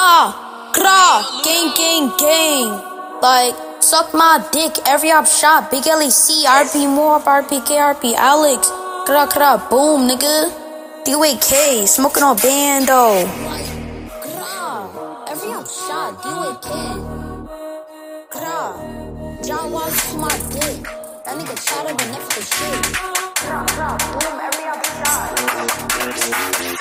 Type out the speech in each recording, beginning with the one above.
Gang, gang, gang. Like, suck my dick, every op shot. Big LEC, RP Moore, RPK, RP Alex. Boom, nigga. D-Way-K, smoking on bando. Every op shot, D-Way-K. John Wallace to my dick. That nigga shot him and next to shit. Boom, every op shot.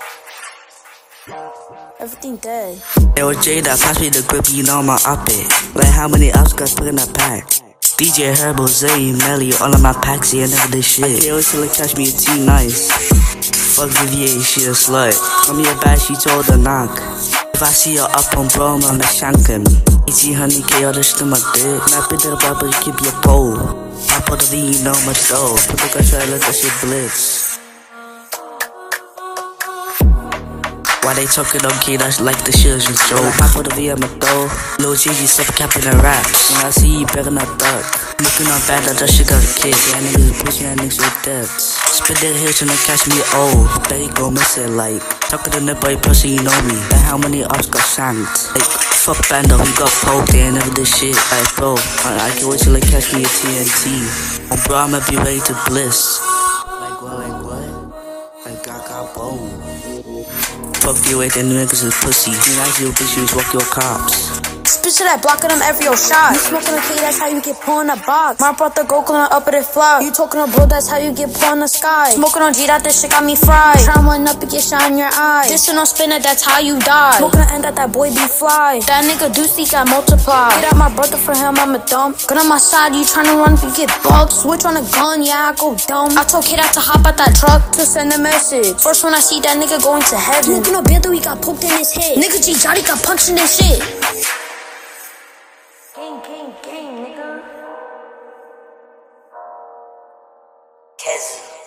Everything dead. Yo, Jada, pass me the grip, you know I'ma up it. Like how many ups got put in a pack? DJ Herbo, Zay, Melly, all of my packs, yeah, never this shit. I can't wait till they catch me a T-Nice. Fuck Vivier, she a slut. Mommy a bad, she told her knock. If I see her up on bro, I'ma shank him. Easy honey, K, all the shit in my dick. Now put the bubble, keep your pole. I put the V, you know my soul. Put the guy, let that shit blitz. Why they talking on kid, that's like the shit is a joke. I put the V on my throw. Lil Gigi stop capping the raps. When I see you better not duck. Looking on bad, that shit got a kid. Yeah, niggas pussy, yeah, niggas with depths. Spit that here tryna catch me, oh. Bet he gon' miss it, like. Talking to the boy, pussy, you know me. Like how many ops got shanked. Like, fuck Bando, he got poked, they ain't never this shit. Like, bro, I can't wait till they catch me a TNT. Oh, bro, I'ma be ready to bliss. Like what? Like, I got bone. Fuck you with them niggas is pussy. You like you bitches, walk your cops. Spit to that block of them every shot. You smoking a K, that's how you get put in a box. My brought the gold on up of the flock. You talking to bro, that's how you get put in the sky. Smoking on G, that this shit got me fried. Trying one up and get shot in your eye. This shit on spinner, that's how you die. Smoking the end that boy be fly. That nigga do see got multiply. Get out my brother for him, I'm a dump. Gun on my side, you trying to run, you get bugged. Switch on a gun, yeah, I go dumb. I told Kid out to hop out that truck to send a message. First when I see that nigga going to heaven. Smoking a bando, he got poked in his head. Nigga G Johnny got punched in his shit. Gang, nigga. Kez.